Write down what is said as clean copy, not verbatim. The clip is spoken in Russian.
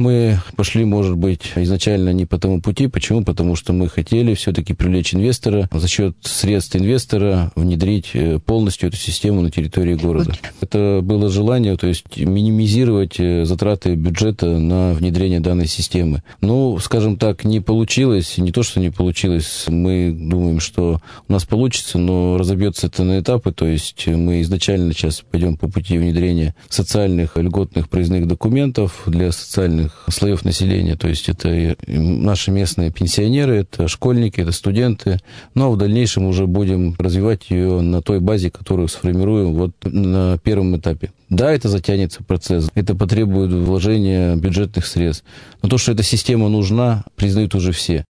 Мы пошли, может быть, изначально не по тому пути. Почему? Потому что мы хотели все-таки привлечь инвестора, за счет средств инвестора внедрить полностью эту систему на территории города. Это было желание, то есть минимизировать затраты бюджета на внедрение данной системы. Ну, скажем так, не получилось. Не то, что не получилось. Мы думаем, что у нас получится, но разобьется это на этапы. То есть мы изначально сейчас пойдем по пути внедрения социальных льготных проездных документов для социальных слоев населения, то есть это и наши местные пенсионеры, это школьники, это студенты, но в дальнейшем уже будем развивать ее на той базе, которую сформируем вот на первом этапе. Да, это затянется процесс, это потребует вложения бюджетных средств, но то, что эта система нужна, признают уже все.